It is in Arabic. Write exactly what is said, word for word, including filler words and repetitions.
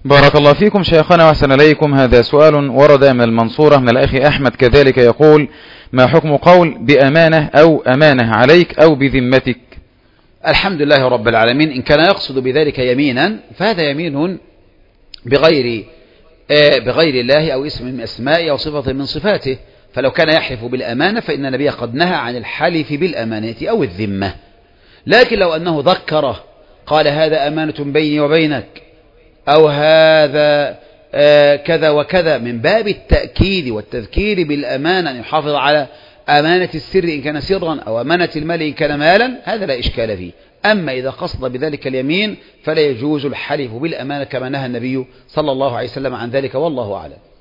بارك الله فيكم شيخنا وأحسن إليكم. هذا سؤال ورد من المنصورة من الأخ أحمد كذلك، يقول: ما حكم قول بأمانة أو أمانة عليك أو بذمتك؟ الحمد لله رب العالمين. إن كان يقصد بذلك يمينا فهذا يمين بغير بغير الله أو اسم من أسمائه أو صفة من صفاته، فلو كان يحلف بالأمانة فإن النبي قد نهى عن الحلف بالأمانة أو الذمة. لكن لو أنه ذكره قال هذا أمانة بيني وبينك، أو هذا كذا وكذا، من باب التأكيد والتذكير بالأمانة، أن يحافظ على أمانة السر إن كان سرا أو أمانة المال إن كان مالا، هذا لا إشكال فيه. أما إذا قصد بذلك اليمين فلا يجوز الحلف بالأمانة كما نهى النبي صلى الله عليه وسلم عن ذلك، والله أعلم.